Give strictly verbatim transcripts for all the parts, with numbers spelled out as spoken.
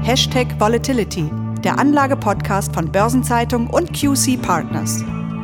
Hashtag Volatility, der Anlage-Podcast von Börsenzeitung und Q C Partners.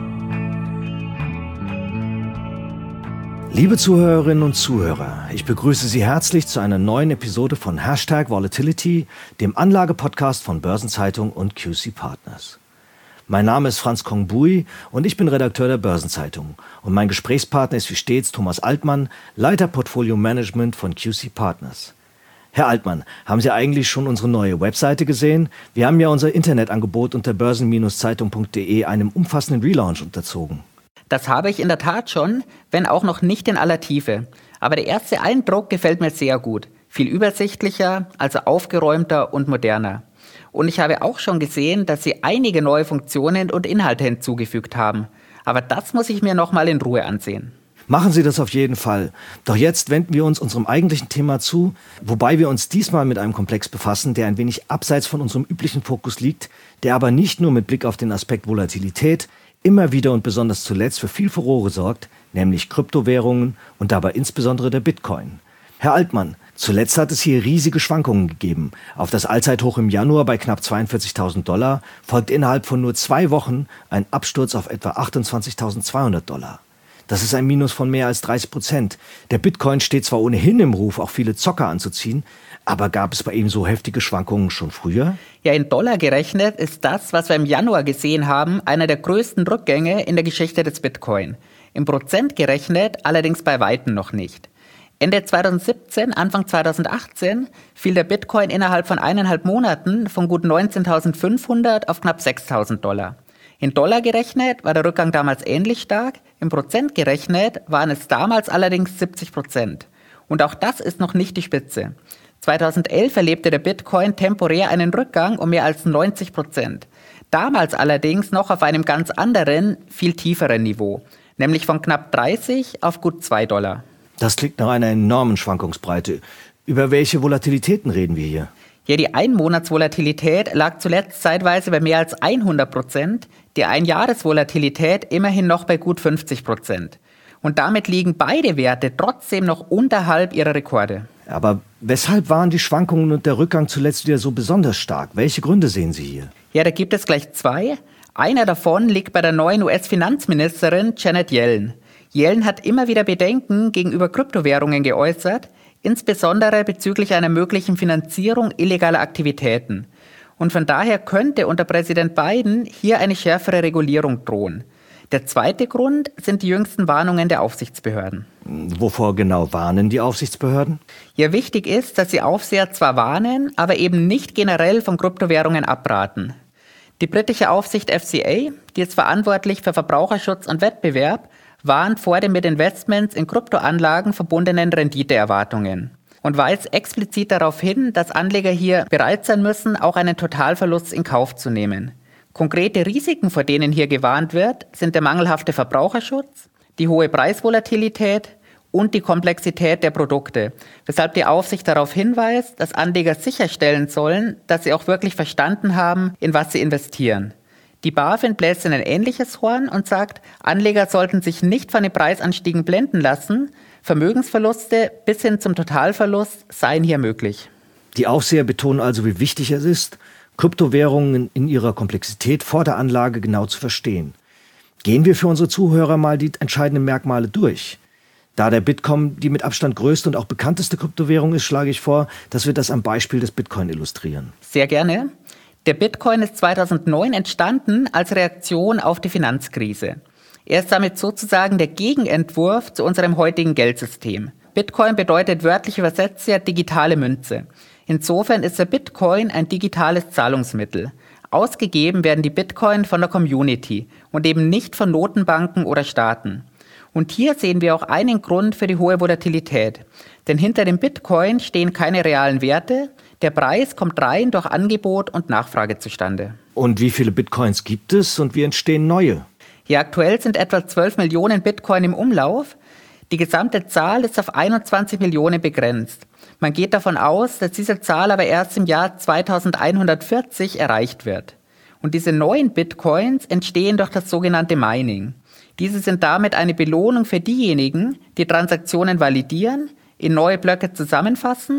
Liebe Zuhörerinnen und Zuhörer, ich begrüße Sie herzlich zu einer neuen Episode von Hashtag Volatility, dem Anlage-Podcast von Börsenzeitung und Q C Partners. Mein Name ist Franz Kongbui und ich bin Redakteur der Börsenzeitung. Und mein Gesprächspartner ist wie stets Thomas Altmann, Leiter Portfolio Management von Q C Partners. Herr Altmann, haben Sie eigentlich schon unsere neue Webseite gesehen? Wir haben ja unser Internetangebot unter börsen Bindestrich zeitung punkt de einem umfassenden Relaunch unterzogen. Das habe ich in der Tat schon, wenn auch noch nicht in aller Tiefe. Aber der erste Eindruck gefällt mir sehr gut. Viel übersichtlicher, also aufgeräumter und moderner. Und ich habe auch schon gesehen, dass Sie einige neue Funktionen und Inhalte hinzugefügt haben. Aber das muss ich mir nochmal in Ruhe ansehen. Machen Sie das auf jeden Fall. Doch jetzt wenden wir uns unserem eigentlichen Thema zu, wobei wir uns diesmal mit einem Komplex befassen, der ein wenig abseits von unserem üblichen Fokus liegt, der aber nicht nur mit Blick auf den Aspekt Volatilität immer wieder und besonders zuletzt für viel Furore sorgt, nämlich Kryptowährungen und dabei insbesondere der Bitcoin. Herr Altmann, zuletzt hat es hier riesige Schwankungen gegeben. Auf das Allzeithoch im Januar bei knapp zweiundvierzigtausend Dollar folgt innerhalb von nur zwei Wochen ein Absturz auf etwa achtundzwanzigtausendzweihundert Dollar. Das ist ein Minus von mehr als dreißig Prozent. Der Bitcoin steht zwar ohnehin im Ruf, auch viele Zocker anzuziehen, aber gab es bei ihm so heftige Schwankungen schon früher? Ja, in Dollar gerechnet ist das, was wir im Januar gesehen haben, einer der größten Rückgänge in der Geschichte des Bitcoin. Im Prozent gerechnet allerdings bei Weitem noch nicht. Ende zweitausendsiebzehn, Anfang zweitausendachtzehn fiel der Bitcoin innerhalb von eineinhalb Monaten von gut neunzehntausendfünfhundert auf knapp sechstausend Dollar. In Dollar gerechnet war der Rückgang damals ähnlich stark, im Prozent gerechnet waren es damals allerdings siebzig Prozent. Und auch das ist noch nicht die Spitze. zweitausendelf erlebte der Bitcoin temporär einen Rückgang um mehr als neunzig Prozent. Damals allerdings noch auf einem ganz anderen, viel tieferen Niveau, nämlich von knapp dreißig auf gut zwei Dollar. Das klingt nach einer enormen Schwankungsbreite. Über welche Volatilitäten reden wir hier? Ja, die Einmonatsvolatilität lag zuletzt zeitweise bei mehr als hundert Prozent, die Einjahresvolatilität immerhin noch bei gut fünfzig Prozent. Und damit liegen beide Werte trotzdem noch unterhalb ihrer Rekorde. Aber weshalb waren die Schwankungen und der Rückgang zuletzt wieder so besonders stark? Welche Gründe sehen Sie hier? Ja, da gibt es gleich zwei. Einer davon liegt bei der neuen U S-Finanzministerin Janet Yellen. Yellen hat immer wieder Bedenken gegenüber Kryptowährungen geäußert, insbesondere bezüglich einer möglichen Finanzierung illegaler Aktivitäten. Und von daher könnte unter Präsident Biden hier eine schärfere Regulierung drohen. Der zweite Grund sind die jüngsten Warnungen der Aufsichtsbehörden. Wovor genau warnen die Aufsichtsbehörden? Ja, wichtig ist, dass die Aufseher zwar warnen, aber eben nicht generell von Kryptowährungen abraten. Die britische Aufsicht F C A, die ist verantwortlich für Verbraucherschutz und Wettbewerb, warnt vor den mit Investments in Kryptoanlagen verbundenen Renditeerwartungen und weist explizit darauf hin, dass Anleger hier bereit sein müssen, auch einen Totalverlust in Kauf zu nehmen. Konkrete Risiken, vor denen hier gewarnt wird, sind der mangelhafte Verbraucherschutz, die hohe Preisvolatilität und die Komplexität der Produkte, weshalb die Aufsicht darauf hinweist, dass Anleger sicherstellen sollen, dass sie auch wirklich verstanden haben, in was sie investieren. Die BaFin bläst in ein ähnliches Horn und sagt, Anleger sollten sich nicht von den Preisanstiegen blenden lassen, Vermögensverluste bis hin zum Totalverlust seien hier möglich. Die Aufseher betonen also, wie wichtig es ist, Kryptowährungen in ihrer Komplexität vor der Anlage genau zu verstehen. Gehen wir für unsere Zuhörer mal die entscheidenden Merkmale durch. Da der Bitcoin die mit Abstand größte und auch bekannteste Kryptowährung ist, schlage ich vor, dass wir das am Beispiel des Bitcoin illustrieren. Sehr gerne. Der Bitcoin ist zweitausendneun entstanden als Reaktion auf die Finanzkrise. Er ist damit sozusagen der Gegenentwurf zu unserem heutigen Geldsystem. Bitcoin bedeutet wörtlich übersetzt ja digitale Münze. Insofern ist der Bitcoin ein digitales Zahlungsmittel. Ausgegeben werden die Bitcoin von der Community und eben nicht von Notenbanken oder Staaten. Und hier sehen wir auch einen Grund für die hohe Volatilität. Denn hinter dem Bitcoin stehen keine realen Werte. Der Preis kommt rein durch Angebot und Nachfrage zustande. Und wie viele Bitcoins gibt es und wie entstehen neue? Ja, aktuell sind etwa zwölf Millionen Bitcoin im Umlauf. Die gesamte Zahl ist auf einundzwanzig Millionen begrenzt. Man geht davon aus, dass diese Zahl aber erst im Jahr zweitausendeinhundertvierzig erreicht wird. Und diese neuen Bitcoins entstehen durch das sogenannte Mining. Diese sind damit eine Belohnung für diejenigen, die Transaktionen validieren, in neue Blöcke zusammenfassen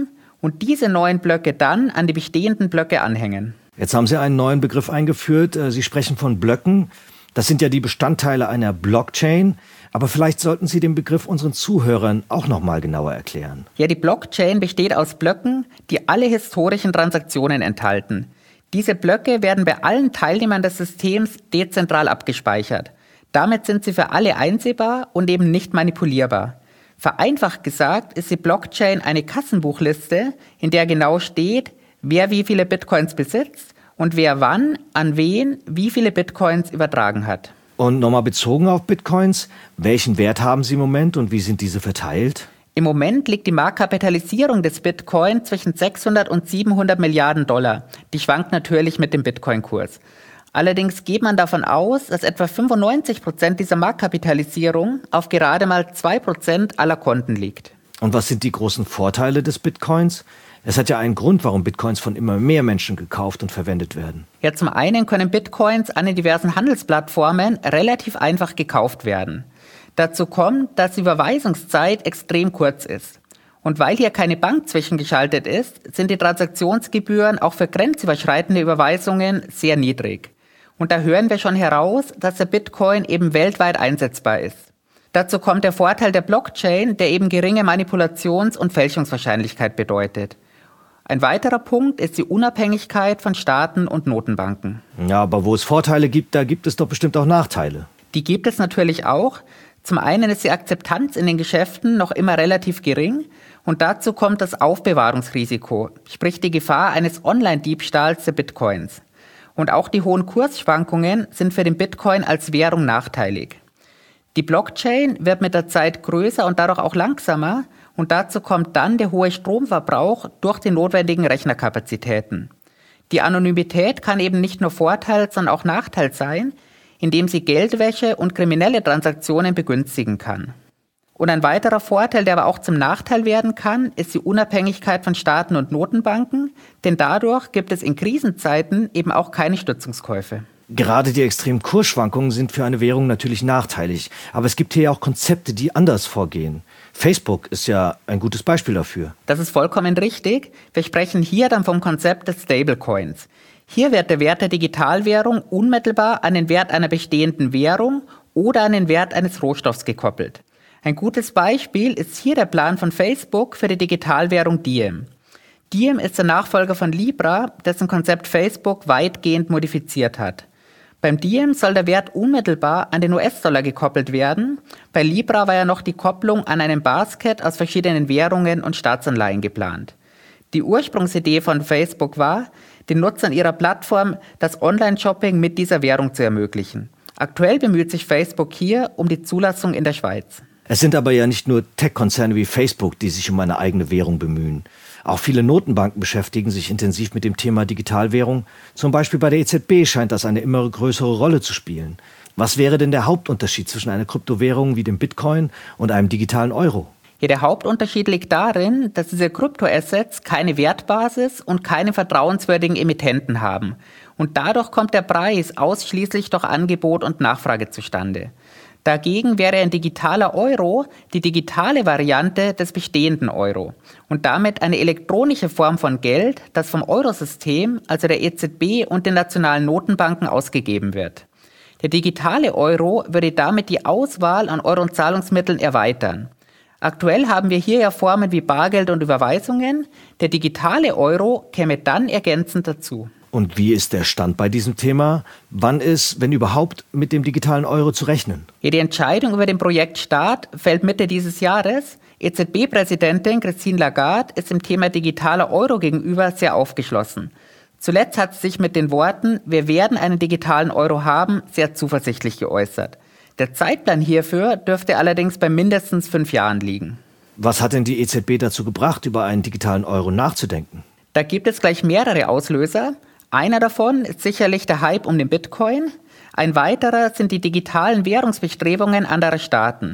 und diese neuen Blöcke dann an die bestehenden Blöcke anhängen. Jetzt haben Sie einen neuen Begriff eingeführt. Sie sprechen von Blöcken. Das sind ja die Bestandteile einer Blockchain. Aber vielleicht sollten Sie den Begriff unseren Zuhörern auch noch mal genauer erklären. Ja, die Blockchain besteht aus Blöcken, die alle historischen Transaktionen enthalten. Diese Blöcke werden bei allen Teilnehmern des Systems dezentral abgespeichert. Damit sind sie für alle einsehbar und eben nicht manipulierbar. Vereinfacht gesagt ist die Blockchain eine Kassenbuchliste, in der genau steht, wer wie viele Bitcoins besitzt und wer wann, an wen, wie viele Bitcoins übertragen hat. Und nochmal bezogen auf Bitcoins, welchen Wert haben sie im Moment und wie sind diese verteilt? Im Moment liegt die Marktkapitalisierung des Bitcoin zwischen sechshundert und siebenhundert Milliarden Dollar. Die schwankt natürlich mit dem Bitcoin-Kurs. Allerdings geht man davon aus, dass etwa fünfundneunzig Prozent dieser Marktkapitalisierung auf gerade mal zwei Prozent aller Konten liegt. Und was sind die großen Vorteile des Bitcoins? Es hat ja einen Grund, warum Bitcoins von immer mehr Menschen gekauft und verwendet werden. Ja, zum einen können Bitcoins an den diversen Handelsplattformen relativ einfach gekauft werden. Dazu kommt, dass die Überweisungszeit extrem kurz ist. Und weil hier keine Bank zwischengeschaltet ist, sind die Transaktionsgebühren auch für grenzüberschreitende Überweisungen sehr niedrig. Und da hören wir schon heraus, dass der Bitcoin eben weltweit einsetzbar ist. Dazu kommt der Vorteil der Blockchain, der eben geringe Manipulations- und Fälschungswahrscheinlichkeit bedeutet. Ein weiterer Punkt ist die Unabhängigkeit von Staaten und Notenbanken. Ja, aber wo es Vorteile gibt, da gibt es doch bestimmt auch Nachteile. Die gibt es natürlich auch. Zum einen ist die Akzeptanz in den Geschäften noch immer relativ gering und dazu kommt das Aufbewahrungsrisiko, sprich die Gefahr eines Online-Diebstahls der Bitcoins. Und auch die hohen Kursschwankungen sind für den Bitcoin als Währung nachteilig. Die Blockchain wird mit der Zeit größer und dadurch auch langsamer und dazu kommt dann der hohe Stromverbrauch durch die notwendigen Rechnerkapazitäten. Die Anonymität kann eben nicht nur Vorteil, sondern auch Nachteil sein, indem sie Geldwäsche und kriminelle Transaktionen begünstigen kann. Und ein weiterer Vorteil, der aber auch zum Nachteil werden kann, ist die Unabhängigkeit von Staaten und Notenbanken, denn dadurch gibt es in Krisenzeiten eben auch keine Stützungskäufe. Gerade die extremen Kursschwankungen sind für eine Währung natürlich nachteilig. Aber es gibt hier auch Konzepte, die anders vorgehen. Facebook ist ja ein gutes Beispiel dafür. Das ist vollkommen richtig. Wir sprechen hier dann vom Konzept des Stablecoins. Hier wird der Wert der Digitalwährung unmittelbar an den Wert einer bestehenden Währung oder an den Wert eines Rohstoffs gekoppelt. Ein gutes Beispiel ist hier der Plan von Facebook für die Digitalwährung Diem. Diem ist der Nachfolger von Libra, dessen Konzept Facebook weitgehend modifiziert hat. Beim Diem soll der Wert unmittelbar an den U S-Dollar gekoppelt werden. Bei Libra war ja noch die Kopplung an einem Basket aus verschiedenen Währungen und Staatsanleihen geplant. Die Ursprungsidee von Facebook war, den Nutzern ihrer Plattform das Online-Shopping mit dieser Währung zu ermöglichen. Aktuell bemüht sich Facebook hier um die Zulassung in der Schweiz. Es sind aber ja nicht nur Tech-Konzerne wie Facebook, die sich um eine eigene Währung bemühen. Auch viele Notenbanken beschäftigen sich intensiv mit dem Thema Digitalwährung. Zum Beispiel bei der E Z B scheint das eine immer größere Rolle zu spielen. Was wäre denn der Hauptunterschied zwischen einer Kryptowährung wie dem Bitcoin und einem digitalen Euro? Ja, der Hauptunterschied liegt darin, dass diese Kryptoassets keine Wertbasis und keine vertrauenswürdigen Emittenten haben. Und dadurch kommt der Preis ausschließlich durch Angebot und Nachfrage zustande. Dagegen wäre ein digitaler Euro die digitale Variante des bestehenden Euro und damit eine elektronische Form von Geld, das vom Eurosystem, also der E Z B und den nationalen Notenbanken ausgegeben wird. Der digitale Euro würde damit die Auswahl an Euro- und Zahlungsmitteln erweitern. Aktuell haben wir hier ja Formen wie Bargeld und Überweisungen. Der digitale Euro käme dann ergänzend dazu. Und wie ist der Stand bei diesem Thema? Wann ist, wenn überhaupt, mit dem digitalen Euro zu rechnen? Ja, die Entscheidung über den Projektstart fällt Mitte dieses Jahres. E Z B-Präsidentin Christine Lagarde ist dem Thema digitaler Euro gegenüber sehr aufgeschlossen. Zuletzt hat sie sich mit den Worten, wir werden einen digitalen Euro haben, sehr zuversichtlich geäußert. Der Zeitplan hierfür dürfte allerdings bei mindestens fünf Jahren liegen. Was hat denn die E Z B dazu gebracht, über einen digitalen Euro nachzudenken? Da gibt es gleich mehrere Auslöser. Einer davon ist sicherlich der Hype um den Bitcoin. Ein weiterer sind die digitalen Währungsbestrebungen anderer Staaten.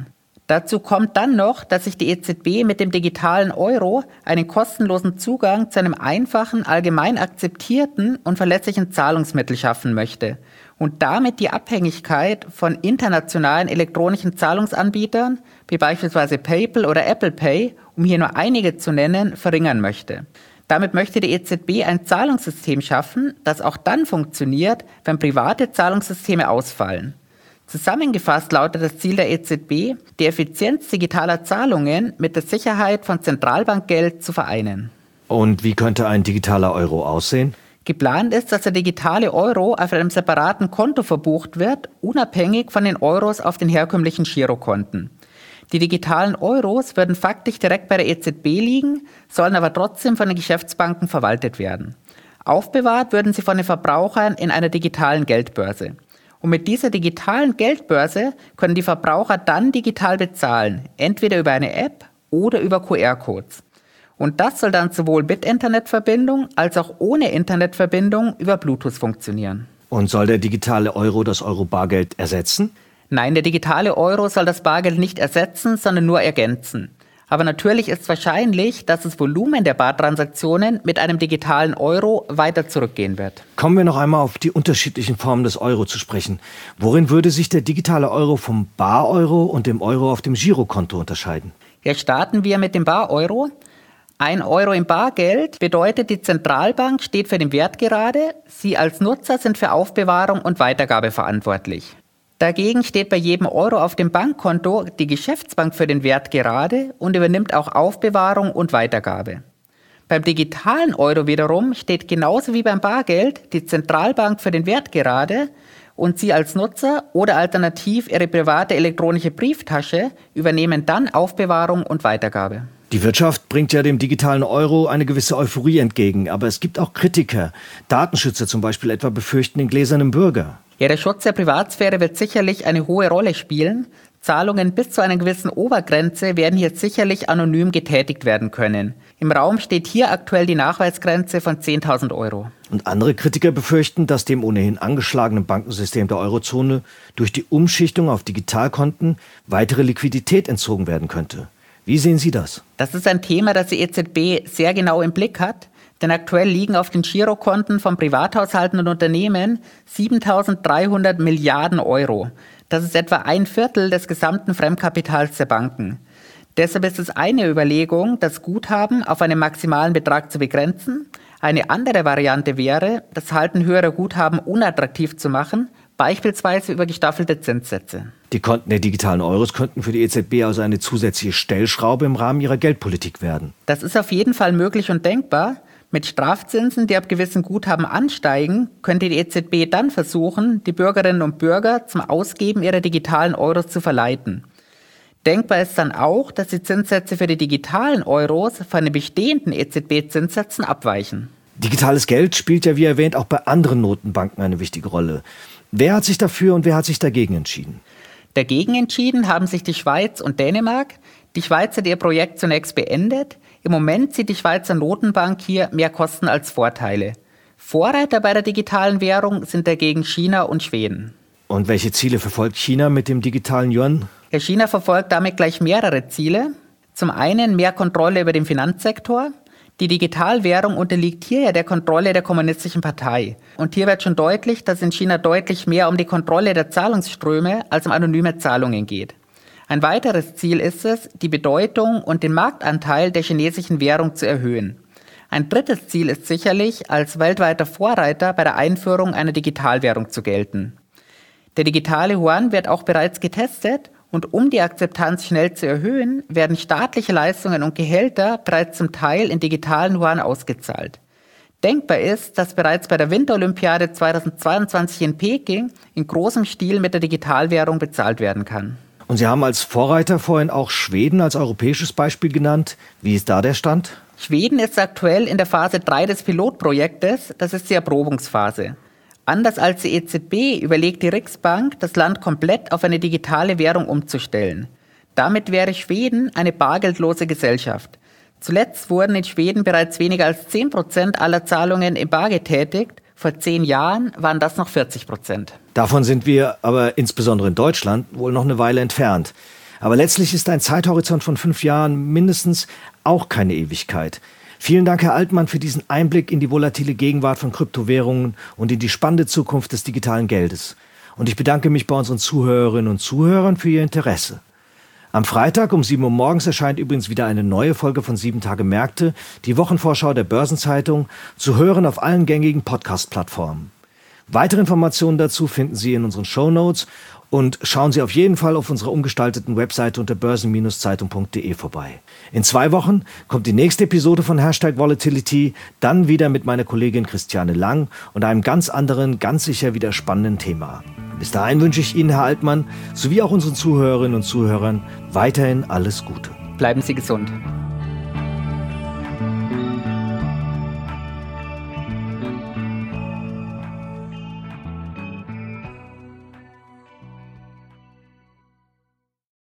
Dazu kommt dann noch, dass sich die E Z B mit dem digitalen Euro einen kostenlosen Zugang zu einem einfachen, allgemein akzeptierten und verlässlichen Zahlungsmittel schaffen möchte und damit die Abhängigkeit von internationalen elektronischen Zahlungsanbietern, wie beispielsweise PayPal oder Apple Pay, um hier nur einige zu nennen, verringern möchte. Damit möchte die E Z B ein Zahlungssystem schaffen, das auch dann funktioniert, wenn private Zahlungssysteme ausfallen. Zusammengefasst lautet das Ziel der E Z B, die Effizienz digitaler Zahlungen mit der Sicherheit von Zentralbankgeld zu vereinen. Und wie könnte ein digitaler Euro aussehen? Geplant ist, dass der digitale Euro auf einem separaten Konto verbucht wird, unabhängig von den Euros auf den herkömmlichen Girokonten. Die digitalen Euros würden faktisch direkt bei der E Z B liegen, sollen aber trotzdem von den Geschäftsbanken verwaltet werden. Aufbewahrt würden sie von den Verbrauchern in einer digitalen Geldbörse. Und mit dieser digitalen Geldbörse können die Verbraucher dann digital bezahlen, entweder über eine App oder über Q R-Codes. Und das soll dann sowohl mit Internetverbindung als auch ohne Internetverbindung über Bluetooth funktionieren. Und soll der digitale Euro das Euro-Bargeld ersetzen? Nein, der digitale Euro soll das Bargeld nicht ersetzen, sondern nur ergänzen. Aber natürlich ist wahrscheinlich, dass das Volumen der Bartransaktionen mit einem digitalen Euro weiter zurückgehen wird. Kommen wir noch einmal auf die unterschiedlichen Formen des Euro zu sprechen. Worin würde sich der digitale Euro vom Bar-Euro und dem Euro auf dem Girokonto unterscheiden? Ja, starten wir mit dem Bar-Euro. Ein Euro im Bargeld bedeutet, die Zentralbank steht für den Wert gerade. Sie als Nutzer sind für Aufbewahrung und Weitergabe verantwortlich. Dagegen steht bei jedem Euro auf dem Bankkonto die Geschäftsbank für den Wert gerade und übernimmt auch Aufbewahrung und Weitergabe. Beim digitalen Euro wiederum steht genauso wie beim Bargeld die Zentralbank für den Wert gerade und Sie als Nutzer oder alternativ Ihre private elektronische Brieftasche übernehmen dann Aufbewahrung und Weitergabe. Die Wirtschaft bringt ja dem digitalen Euro eine gewisse Euphorie entgegen, aber es gibt auch Kritiker. Datenschützer zum Beispiel etwa befürchten den gläsernen Bürger. Ja, der Schutz der Privatsphäre wird sicherlich eine hohe Rolle spielen. Zahlungen bis zu einer gewissen Obergrenze werden hier sicherlich anonym getätigt werden können. Im Raum steht hier aktuell die Nachweisgrenze von zehntausend Euro. Und andere Kritiker befürchten, dass dem ohnehin angeschlagenen Bankensystem der Eurozone durch die Umschichtung auf Digitalkonten weitere Liquidität entzogen werden könnte. Wie sehen Sie das? Das ist ein Thema, das die E Z B sehr genau im Blick hat. Denn aktuell liegen auf den Girokonten von Privathaushalten und Unternehmen siebentausenddreihundert Milliarden Euro. Das ist etwa ein Viertel des gesamten Fremdkapitals der Banken. Deshalb ist es eine Überlegung, das Guthaben auf einen maximalen Betrag zu begrenzen. Eine andere Variante wäre, das Halten höherer Guthaben unattraktiv zu machen, beispielsweise über gestaffelte Zinssätze. Die Konten der digitalen Euros könnten für die E Z B also eine zusätzliche Stellschraube im Rahmen ihrer Geldpolitik werden. Das ist auf jeden Fall möglich und denkbar. Mit Strafzinsen, die ab gewissen Guthaben ansteigen, könnte die E Z B dann versuchen, die Bürgerinnen und Bürger zum Ausgeben ihrer digitalen Euros zu verleiten. Denkbar ist dann auch, dass die Zinssätze für die digitalen Euros von den bestehenden E Z B-Zinssätzen abweichen. Digitales Geld spielt ja, wie erwähnt, auch bei anderen Notenbanken eine wichtige Rolle. Wer hat sich dafür und wer hat sich dagegen entschieden? Dagegen entschieden haben sich die Schweiz und Dänemark. Die Schweiz hat ihr Projekt zunächst beendet. Im Moment sieht die Schweizer Notenbank hier mehr Kosten als Vorteile. Vorreiter bei der digitalen Währung sind dagegen China und Schweden. Und welche Ziele verfolgt China mit dem digitalen Yuan? Ja, China verfolgt damit gleich mehrere Ziele. Zum einen mehr Kontrolle über den Finanzsektor. Die Digitalwährung unterliegt hier ja der Kontrolle der Kommunistischen Partei. Und hier wird schon deutlich, dass in China deutlich mehr um die Kontrolle der Zahlungsströme als um anonyme Zahlungen geht. Ein weiteres Ziel ist es, die Bedeutung und den Marktanteil der chinesischen Währung zu erhöhen. Ein drittes Ziel ist sicherlich, als weltweiter Vorreiter bei der Einführung einer Digitalwährung zu gelten. Der digitale Yuan wird auch bereits getestet und um die Akzeptanz schnell zu erhöhen, werden staatliche Leistungen und Gehälter bereits zum Teil in digitalen Yuan ausgezahlt. Denkbar ist, dass bereits bei der Winterolympiade zweitausendzweiundzwanzig in Peking in großem Stil mit der Digitalwährung bezahlt werden kann. Und Sie haben als Vorreiter vorhin auch Schweden als europäisches Beispiel genannt. Wie ist da der Stand? Schweden ist aktuell in der Phase drei des Pilotprojektes, das ist die Erprobungsphase. Anders als die E Z B überlegt die Riksbank, das Land komplett auf eine digitale Währung umzustellen. Damit wäre Schweden eine bargeldlose Gesellschaft. Zuletzt wurden in Schweden bereits weniger als zehn Prozent aller Zahlungen in Bar getätigt. Vor zehn Jahren waren das noch vierzig Prozent. Davon sind wir aber insbesondere in Deutschland wohl noch eine Weile entfernt. Aber letztlich ist ein Zeithorizont von fünf Jahren mindestens auch keine Ewigkeit. Vielen Dank, Herr Altmann, für diesen Einblick in die volatile Gegenwart von Kryptowährungen und in die spannende Zukunft des digitalen Geldes. Und ich bedanke mich bei unseren Zuhörerinnen und Zuhörern für Ihr Interesse. Am Freitag um sieben Uhr morgens erscheint übrigens wieder eine neue Folge von sieben Tage Märkte, die Wochenvorschau der Börsenzeitung, zu hören auf allen gängigen Podcast-Plattformen. Weitere Informationen dazu finden Sie in unseren Shownotes und schauen Sie auf jeden Fall auf unserer umgestalteten Webseite unter börsen Zeitung punkt de vorbei. In zwei Wochen kommt die nächste Episode von Hashtag Volatility, dann wieder mit meiner Kollegin Christiane Lang und einem ganz anderen, ganz sicher wieder spannenden Thema. Bis dahin wünsche ich Ihnen, Herr Altmann, sowie auch unseren Zuhörerinnen und Zuhörern weiterhin alles Gute. Bleiben Sie gesund.